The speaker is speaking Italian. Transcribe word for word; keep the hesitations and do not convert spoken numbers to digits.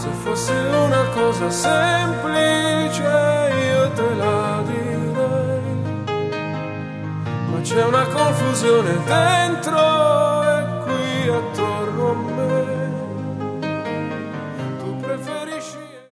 Se fosse una cosa semplice io te la direi, ma c'è una confusione dentro e qui attorno